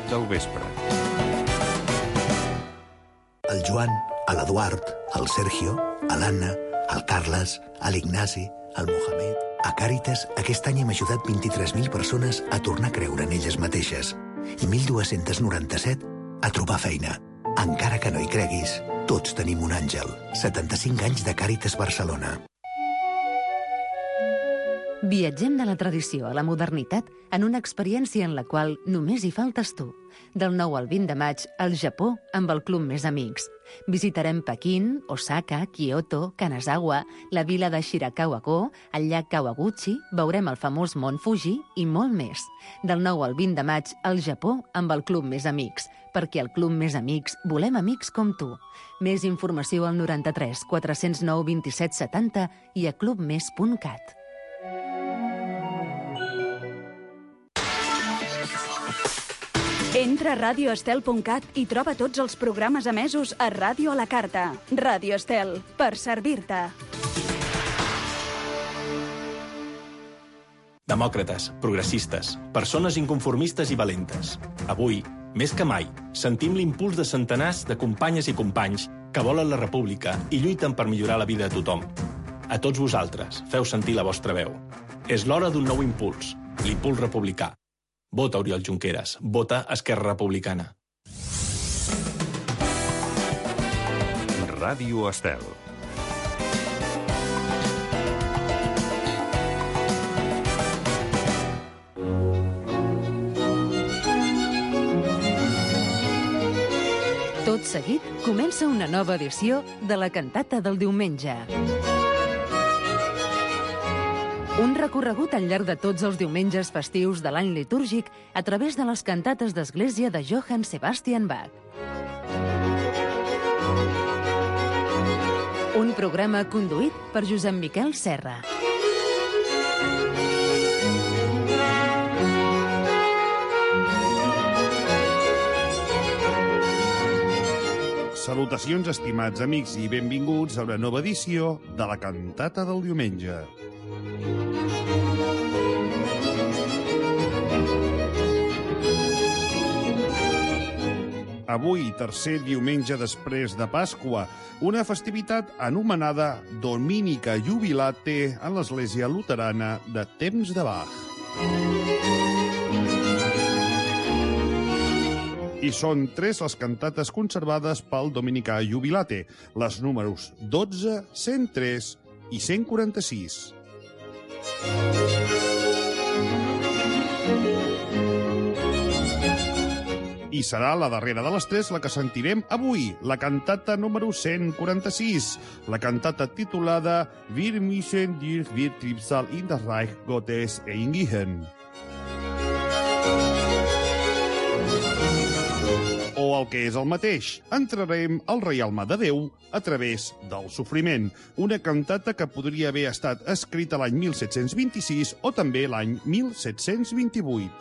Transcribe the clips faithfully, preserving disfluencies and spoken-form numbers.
del vespre. El Joan, l'Eduard, el Sergio, l'Anna, el Carles, l'Ignasi, el Mohamed... A Càritas, aquest any hem ajudat vint-i-tres mil persones a tornar a creure en elles mateixes i mil dos-cents noranta-set a trobar feina. Encara que no hi creguis, tots tenim un àngel. setanta-cinc anys de Càritas Barcelona. Viatgem de la tradició a la modernitat en una experiència en la qual només hi faltes tu. Del nou al vint de maig, al Japó, amb el Club Més Amics. Visitarem Pequín, Osaka, Kyoto, Kanazawa, la vila de Shirakawa-go, el llac Kawaguchi, veurem el famós Mont Fuji i molt més. Del nou al vint de maig, al Japó, amb el Club Més Amics. Perquè al Club Més Amics volem amics com tu. Més informació al noranta-tres quatre-cents nou vint-i-set setanta i a clubmes punt cat. Entra a radio estel punt cat i troba tots els programes emesos a Ràdio a la Carta. Ràdio Estel, per servir-te. Demòcrates, progressistes, persones inconformistes i valentes. Avui, més que mai, sentim l'impuls de centenars de companyes i companys que volen la república i lluiten per millorar la vida de tothom. A tots vosaltres, feu sentir la vostra veu. És l'hora d'un nou impuls, l'impuls republicà. Vota Oriol Junqueras. Vota Esquerra Republicana. Ràdio Estel. Tot seguit comença una nova edició de la cantata del diumenge. Un recorregut al llarg de tots els diumenges festius de l'any litúrgic a través de les cantates d'església de Johann Sebastian Bach. Un programa conduït per Josep Miquel Serra. Salutacions, estimats amics, i benvinguts a una nova edició de la cantata del diumenge. Avui, tercer diumenge després de Pasqua, una festivitat anomenada Dominica Jubilate en l'Església Luterana de temps de Bach. I són tres les cantates conservades pel Dominica Jubilate, les números dotze, cent tres i cent quaranta-sis. I serà la darrera de les tres la que sentirem avui, la cantata número cent quaranta-sis, la cantata titulada Wir müssen durch wir Trübsal in das Reich Gottes eingehen. O el que és el mateix, entrarem al reialme de Déu a través del sofriment, una cantata que podria haver estat escrita l'any mil set-cents vint-i-sis o també l'any mil set-cents vint-i-vuit.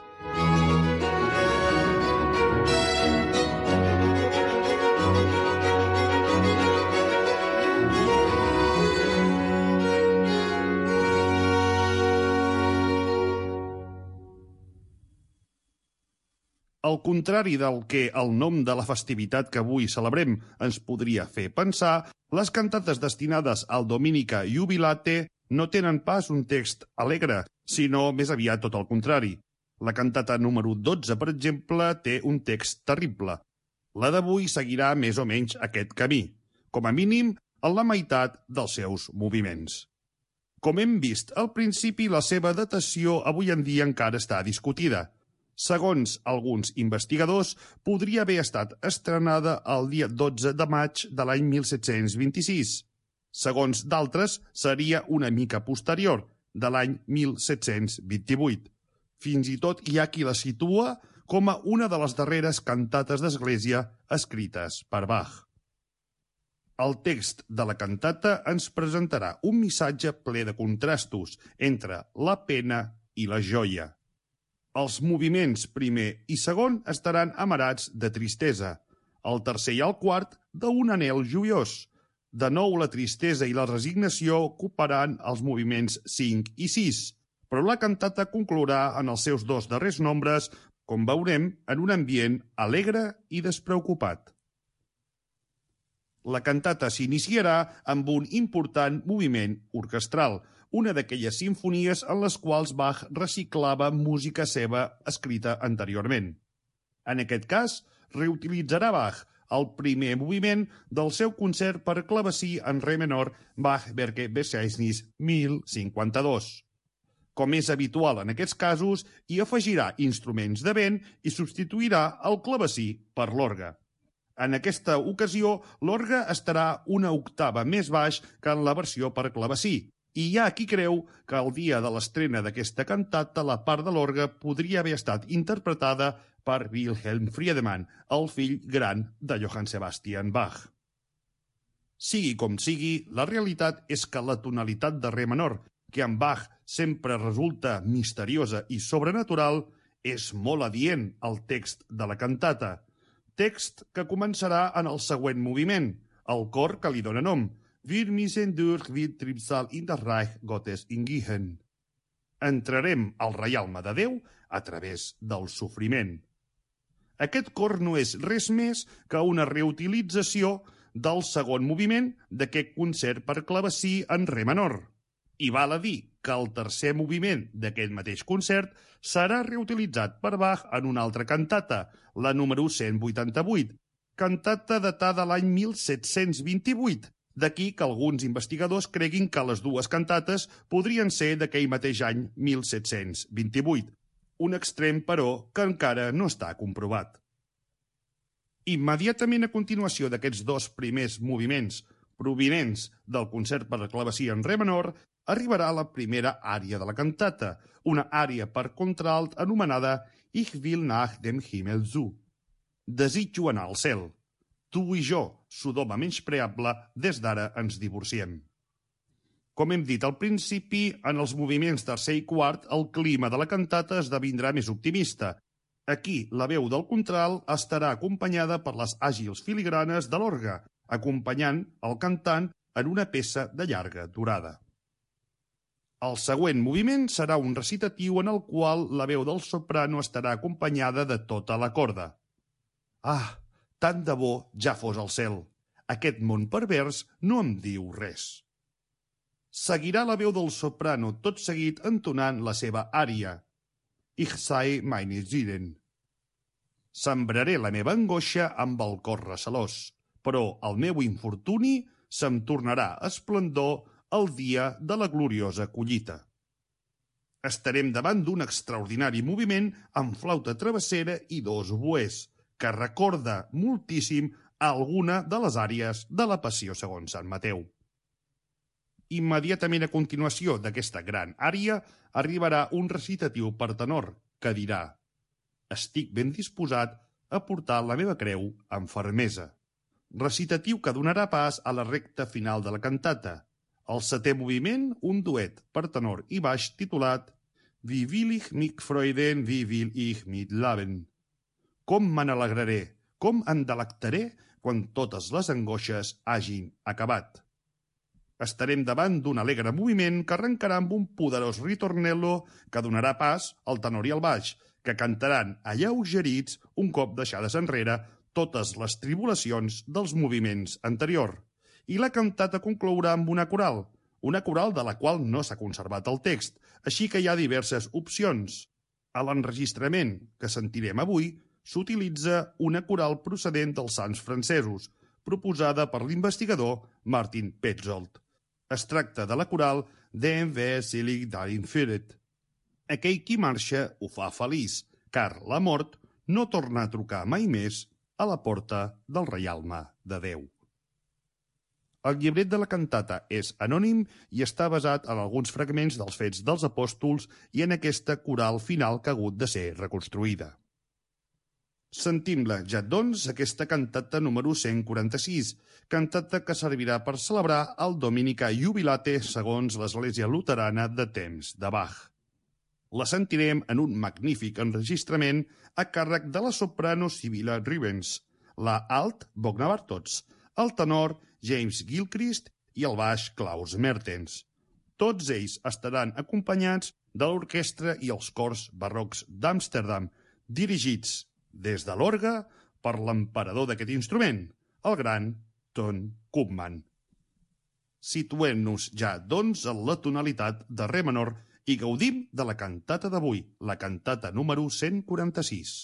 Al contrari del que el nom de la festivitat que avui celebrem ens podria fer pensar, les cantates destinades al Dominica Jubilate no tenen pas un text alegre, sinó més aviat tot el contrari. La cantata número dotze, per exemple, té un text terrible. La d'avui seguirà més o menys aquest camí, com a mínim en la meitat dels seus moviments. Com hem vist al principi, la seva datació avui en dia encara està discutida. Segons alguns investigadors, podria haver estat estrenada el dia dotze de maig de l'any mil set-cents vint-i-sis. Segons d'altres, seria una mica posterior, de l'any mil set-cents vint-i-vuit. Fins i tot hi ha qui la situa com a una de les darreres cantates d'església escrites per Bach. El text de la cantata ens presentarà un missatge ple de contrastos entre la pena i la joia. Els moviments primer i segon estaran amarats de tristesa, el tercer i el quart d'un anhel joiós. De nou la tristesa i la resignació ocuparan els moviments cinc i sis, però la cantata conclourà en els seus dos darrers nombres com veurem, en un ambient alegre i despreocupat. La cantata s'iniciarà amb un important moviment orquestral, una d'aquelles simfonies en les quals Bach reciclava música seva escrita anteriorment. En aquest cas, reutilitzarà Bach el primer moviment del seu concert per clavecí en re menor Bach-Werke Besetznis mil cinquanta-dos. Com és habitual en aquests casos, hi afegirà instruments de vent i substituirà el clavecí per l'orgue. En aquesta ocasió, l'orgue estarà una octava més baix que en la versió per clavecí, i hi ha qui creu que el dia de l'estrena d'aquesta cantata la part de l'orgue podria haver estat interpretada per Wilhelm Friedemann, el fill gran de Johann Sebastian Bach. Sigui com sigui, la realitat és que la tonalitat de re menor, que en Bach sempre resulta misteriosa i sobrenatural, és molt adient al text de la cantata, text que començarà en el següent moviment, el cor que li dóna nom, Wir müssen durch die Trübsal in das Reich Gottes hingehen. Entrarem al reialme de Déu a través del sofriment. Aquest cor no és res més que una reutilització del segon moviment d'aquest concert per clavecí en re menor. I val a dir que el tercer moviment d'aquest mateix concert serà reutilitzat per Bach en una altra cantata, la número cent vuitanta-vuit, cantata datada l'any mil set-cents vint-i-vuit, d'aquí que alguns investigadors creguin que les dues cantates podrien ser d'aquell mateix any mil set-cents vint-i-vuit, un extrem, però, que encara no està comprovat. Immediatament a continuació d'aquests dos primers moviments provinents del concert per clavecí en re menor, arribarà la primera ària de la cantata, una ària per contralt anomenada Ich will nach dem Himmel zu. Desitjo anar al cel. Tu i jo, Sodoma menyspreable, des d'ara ens divorciem. Com hem dit al principi, en els moviments tercer i quart, el clima de la cantata esdevindrà més optimista. Aquí, la veu del contralt estarà acompanyada per les àgils filigranes de l'orgue, acompanyant el cantant en una peça de llarga durada. El següent moviment serà un recitatiu en el qual la veu del soprano estarà acompanyada de tota la corda. Ah, tant de bo ja fos al cel. Aquest món pervers no em diu res. Seguirà la veu del soprano tot seguit entonant la seva ària. Ich sei meine Seelen. Sembraré la meva angoixa amb el cor recelós, però el meu infortuni se'm tornarà esplendor el dia de la gloriosa collita. Estarem davant d'un extraordinari moviment amb flauta travessera i dos oboès, que recorda moltíssim alguna de les àries de la Passió segons Sant Mateu. Immediatament a continuació d'aquesta gran ària arribarà un recitatiu per tenor que dirà: Estic ben disposat a portar la meva creu amb fermesa. Recitatiu que donarà pas a la recta final de la cantata. El setè moviment, un duet per tenor i baix titulat Wie will ich mich freuden, wie will ich mit leben. Com me n'alegraré, com em delectaré quan totes les angoixes hagin acabat. Estarem davant d'un alegre moviment que arrencarà amb un poderós ritornello que donarà pas al tenor i al baix, que cantaran alleugerits un cop deixades enrere totes les tribulacions dels moviments anteriors. I la cantata conclourà amb una coral, una coral de la qual no s'ha conservat el text, així que hi ha diverses opcions. A l'enregistrament que sentirem avui s'utilitza una coral procedent dels sants francesos, proposada per l'investigador Martin Petzold. Es tracta de la coral Den Wer selig darin führet. Aquell qui marxa ho fa feliç, car la mort no torna a trucar mai més a la porta del reialme de Déu. El llibret de la cantata és anònim i està basat en alguns fragments dels Fets dels Apòstols i en aquesta coral final que ha hagut de ser reconstruïda. Sentim-la ja, doncs, aquesta cantata número cent quaranta-sis, cantata que servirà per celebrar el Dominica Jubilate segons l'Església Luterana de temps de Bach. La sentirem en un magnífic enregistrament a càrrec de la soprano Sibylla Rubens, la alt Bogna Bartots, el tenor James Gilchrist i el baix Klaus Mertens. Tots ells estaran acompanyats de l'orquestra i els cors barrocs d'Amsterdam, dirigits des de l'orgue per l'emperador d'aquest instrument, el gran Ton Koopman. Situem-nos ja, doncs, en la tonalitat de re menor i gaudim de la cantata d'avui, la cantata número cent quaranta-sis.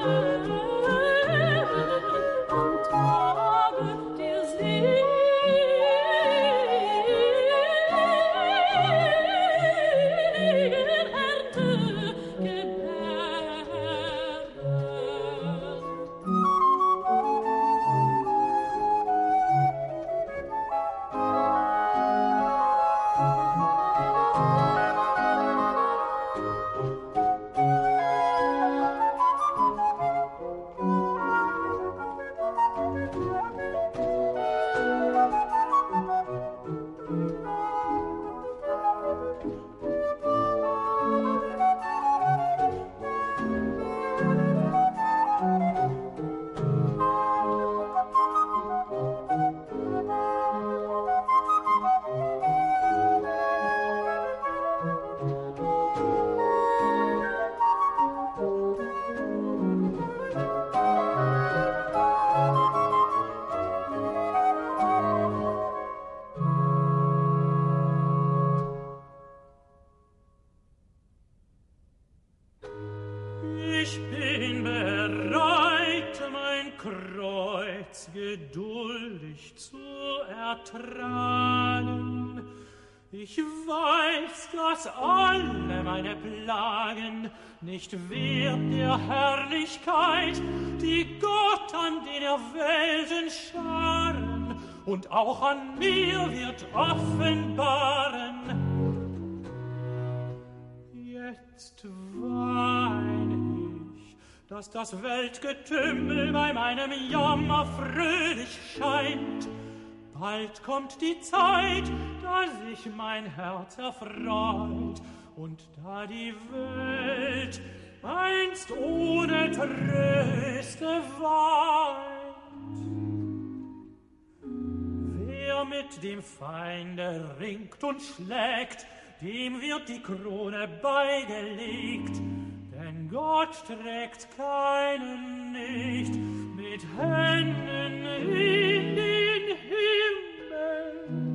Ich weiß, dass alle meine Plagen nicht wert der Herrlichkeit, die Gott an den Welten scharen und auch an mir wird offenbaren. Jetzt wein ich, dass das Weltgetümmel bei meinem Jammer fröhlich scheint. Bald kommt die Zeit, da sich mein Herz erfreut und da die Welt einst ohne Tröste weint. Wer mit dem Feinde ringt und schlägt, dem wird die Krone beigelegt, denn Gott trägt keinen nicht mit Händen in den Himmel.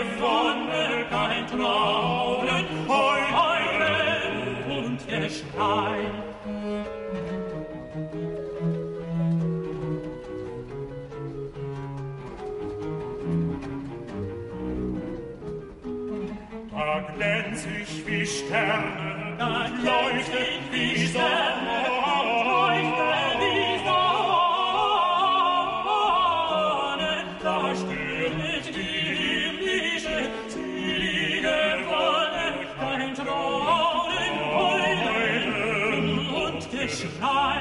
Wonne, kein Trauern, Heulen und der Schrei. Da glänz ich wie Sterne, da leuchtet wie Sterne, leuchtet wie Sonne, da stirbt die himmlische, selige Wonne, dein Trauern, Heulen und Geschrei.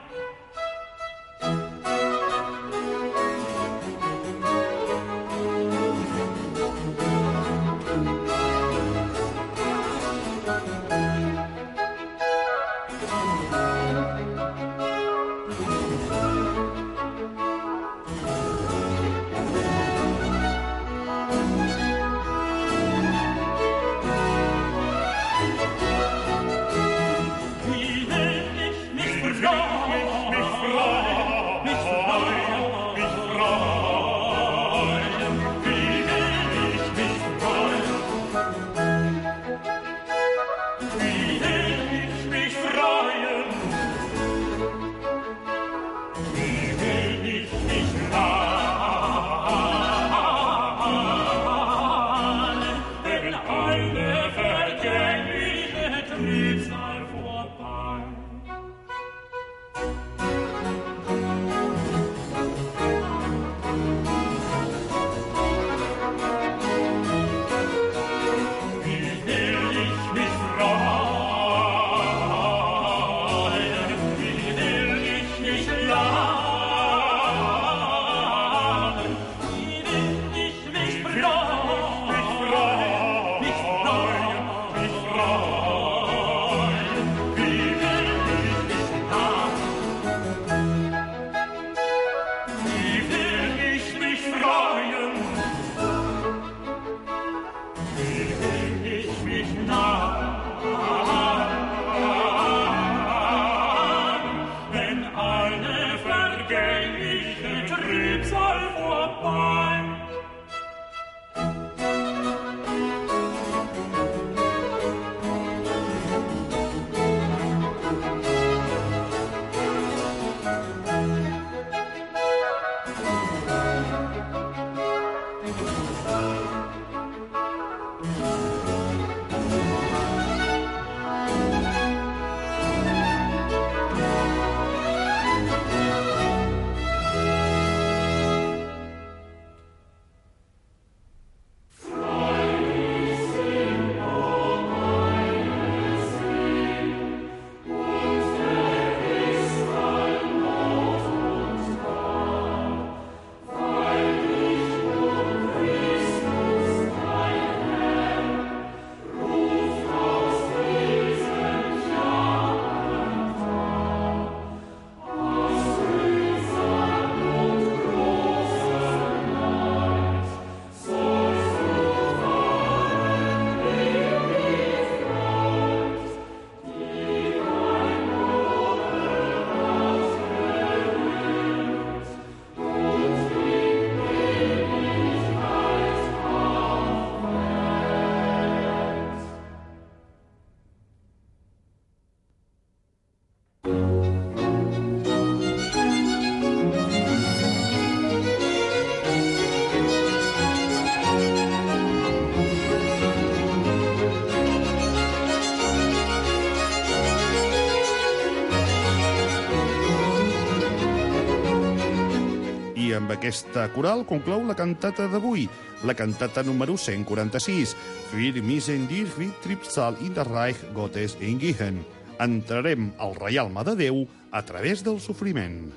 Amb aquesta coral conclou la cantata d'avui, la cantata número cent quaranta-sis, Wir müssen dir wie Tripsal in der Reich Gottes eingehen. Entrarem al reialme de Déu a través del sofriment.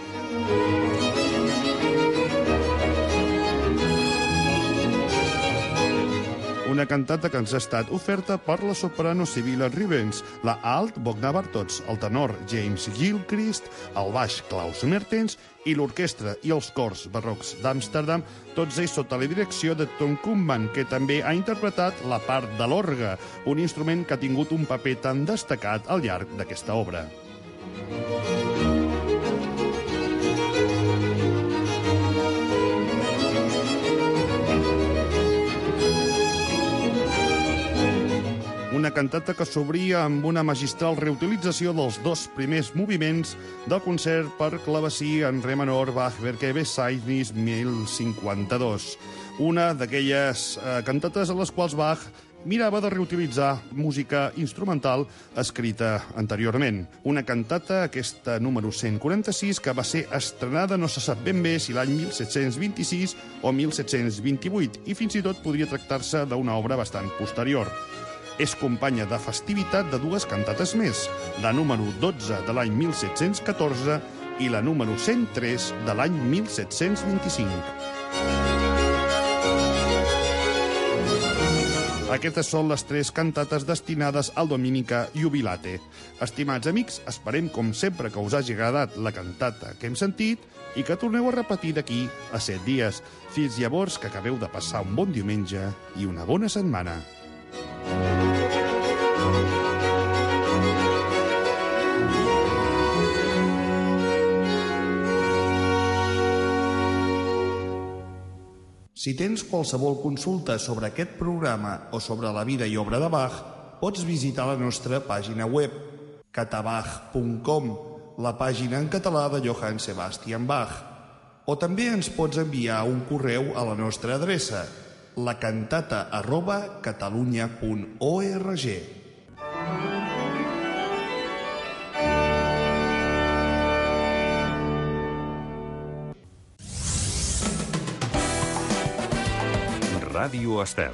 Una cantata que ens ha estat oferta per la soprano Sibylla Rivens, la alt Bogna Bartots, el tenor James Gilchrist, el baix Klaus Mertens i l'orquestra i els cors barrocs d'Amsterdam, tots ells sota la direcció de Tom Koopman, que també ha interpretat la part de l'orgue, un instrument que ha tingut un paper tan destacat al llarg d'aquesta obra. una cantata que s'obria amb una magistral reutilització dels dos primers moviments del concert per clavecí en re menor Bach-Werke Beseignis mil cinquanta-dos. Una d'aquelles eh, cantates a les quals Bach mirava de reutilitzar música instrumental escrita anteriorment. Una cantata, aquesta número cent quaranta-sis, que va ser estrenada no se sap ben bé si l'any mil set-cents vint-i-sis o mil set-cents vint-i-vuit, i fins i tot podria tractar-se d'una obra bastant posterior. És companya de festivitat de dues cantates més, la número dotze de l'any mil set-cents catorze i la número cent tres de l'any mil set-cents vint-i-cinc. Aquestes són les tres cantates destinades al Dominica Jubilate. Estimats amics, esperem com sempre que us hagi agradat la cantata que hem sentit i que torneu a repetir d'aquí a set dies. Fins llavors, que acabeu de passar un bon diumenge i una bona setmana. Si tens qualsevol consulta sobre aquest programa o sobre la vida i obra de Bach, pots visitar la nostra pàgina web, catabach punt com, la pàgina en català de Johann Sebastian Bach. O també ens pots enviar un correu a la nostra adreça, lacantata arroba catalunya punt org. Ràdio Estel.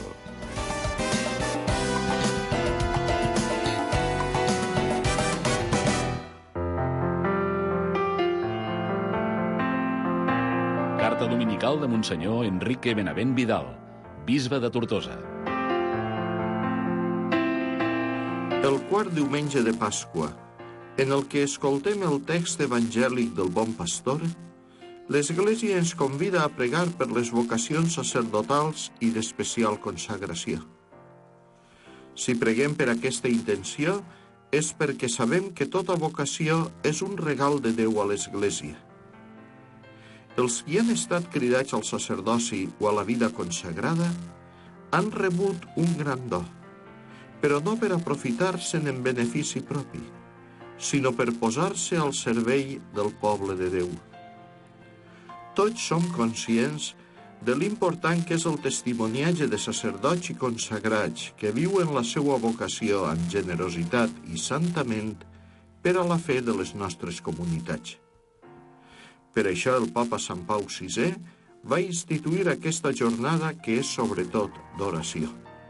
Carta dominical de Monsenyor Enrique Benavent Vidal, bisbe de Tortosa. El quart diumenge de Pasqua, en el que escoltem el text evangèlic del Bon Pastor, l'Església ens convida a pregar per les vocacions sacerdotals i d'especial consagració. Si preguem per aquesta intenció, és perquè sabem que tota vocació és un regal de Déu a l'Església. Els qui han estat cridats al sacerdoci o a la vida consagrada han rebut un gran do, però no per aprofitar-se'n en benefici propi, sinó per posar-se al servei del poble de Déu. Tots som conscients de l'important que és el testimoniatge de sacerdots i consagrats que viuen la seva vocació amb generositat i santament per a la fe de les nostres comunitats. Per això el Papa Sant Pau sisè va instituir aquesta jornada que és sobretot d'oració.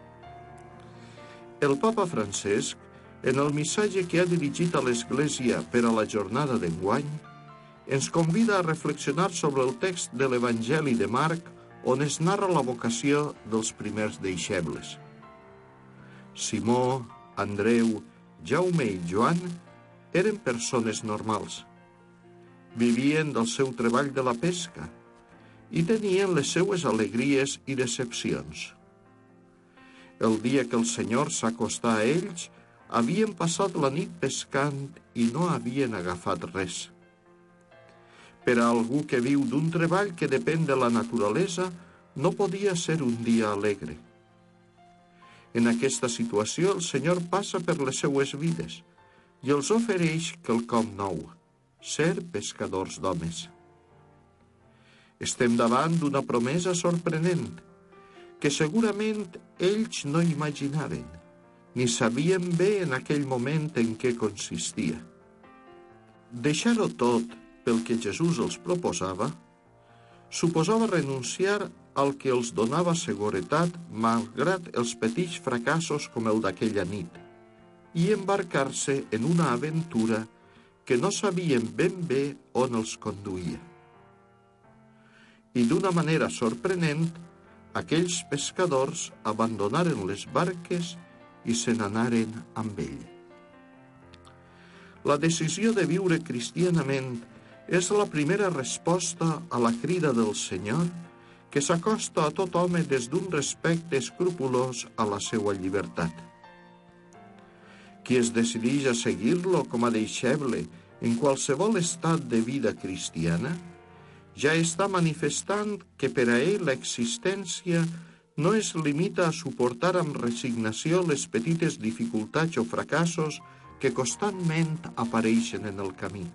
El Papa Francesc, en el missatge que ha dirigit a l'Església per a la jornada d'enguany, ens convida a reflexionar sobre el text de l'Evangeli de Marc on es narra la vocació dels primers deixebles. Simó, Andreu, Jaume i Joan eren persones normals. Vivien del seu treball de la pesca i tenien les seues alegries i decepcions. El dia que el Senyor s'acostà a ells, havien passat la nit pescant i no havien agafat res. Per a algú que viu d'un treball que depèn de la naturalesa, no podia ser un dia alegre. En aquesta situació, el Senyor passa per les seues vides i els ofereix quelcom nou, ser pescadors d'homes. Estem davant d'una promesa sorprenent, que segurament ells no imaginaven, ni sabien bé en aquell moment en què consistia. Deixar-ho tot pel que Jesús els proposava, suposava renunciar al que els donava seguretat malgrat els petits fracassos com el d'aquella nit, i embarcar-se en una aventura que no sabien ben bé on els conduïa. I d'una manera sorprenent, aquells pescadors abandonaren les barques i se n'anaren amb ell. La decisió de viure cristianament és la primera resposta a la crida del Senyor, que s'acosta a tot home des d'un respecte escrupolós a la seva llibertat. Qui es decideix a seguir-lo com a deixeble en qualsevol estat de vida cristiana, ja està manifestant que per a ell l'existència no es limita a suportar amb resignació les petites dificultats o fracassos que constantment apareixen en el camí.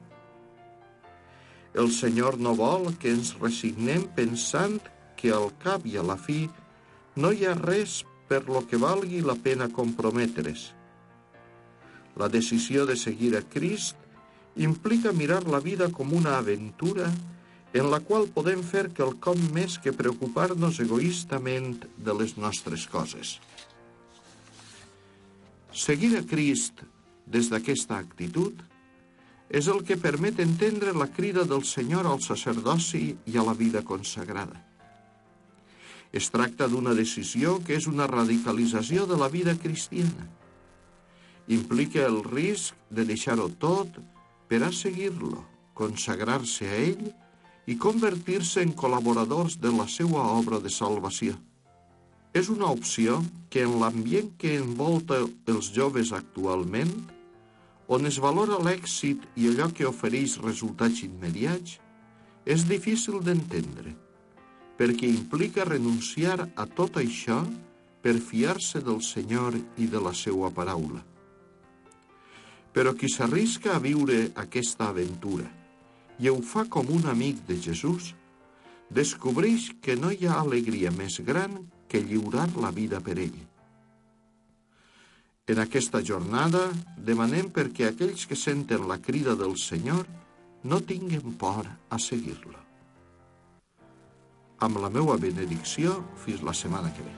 El Senyor no vol que ens resignem pensant que al cap i a la fi no hi ha res per lo que valgui la pena comprometre's. La decisió de seguir a Crist implica mirar la vida com una aventura en la qual podem fer quelcom més que preocupar-nos egoistament de les nostres coses. Seguir a Crist des d'aquesta actitud és el que permet entendre la crida del Senyor al sacerdoci i a la vida consagrada. Es tracta d'una decisió que és una radicalització de la vida cristiana. Implica el risc de deixar-ho tot per a seguir-lo, consagrar-se a ell i convertir-se en col·laboradors de la seva obra de salvació. És una opció que en l'ambient que envolta els joves actualment, on es valora l'èxit i allò que ofereix resultats immediats, és difícil d'entendre, perquè implica renunciar a tot això per fiar-se del Senyor i de la seva paraula. Però qui s'arrisca a viure aquesta aventura i ho fa com un amic de Jesús, descobreix que no hi ha alegria més gran que lliurar la vida per ell. En aquesta jornada demanem perquè aquells que senten la crida del Senyor no tinguen por a seguir-lo. Amb la meva benedicció, fins la setmana que ve.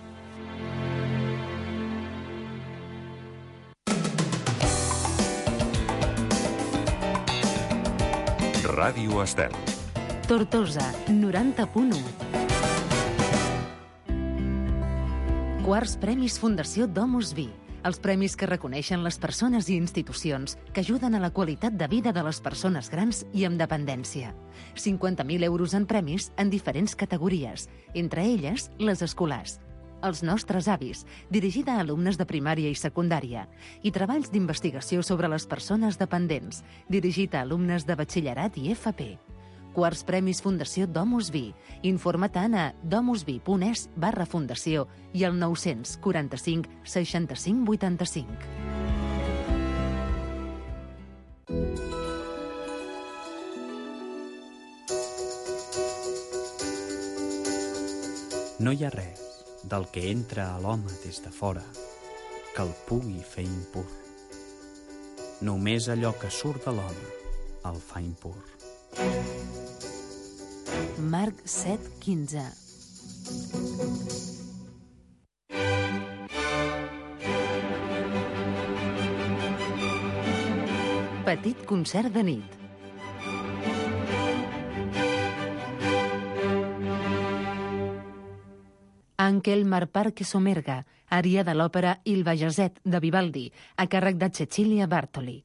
Ràdio Estel. Tortosa, noranta punt u. Quarts Premis Fundació Domus Vi. Els premis que reconeixen les persones i institucions que ajuden a la qualitat de vida de les persones grans i amb dependència. cinquanta mil euros en premis en diferents categories, entre elles les escolars. Els nostres avis, dirigida a alumnes de primària i secundària, i treballs d'investigació sobre les persones dependents, dirigit a alumnes de batxillerat i F P. Quarts Premis Fundació Domus Vi. Informa-te'n a domusvi.es barra fundació i al nou-cents quaranta-cinc seixanta-cinc vuitanta-cinc. No hi ha res del que entra a l'home des de fora que el pugui fer impur. Només allò que surt de l'home el fa impur. Marc set quinze. Petit concert de nit. Anche il mar par che somerga, ària de l'òpera Il Bajazet de Vivaldi, a càrrec de Cecilia Bartoli.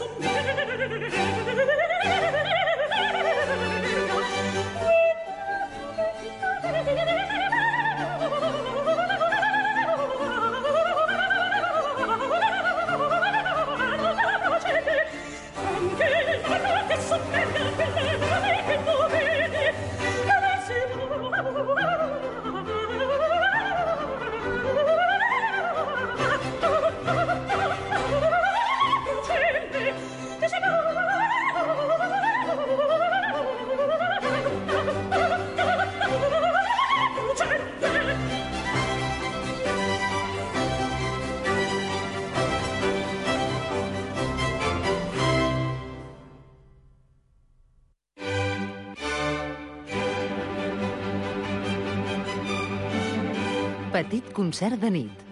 Petit concert de nit.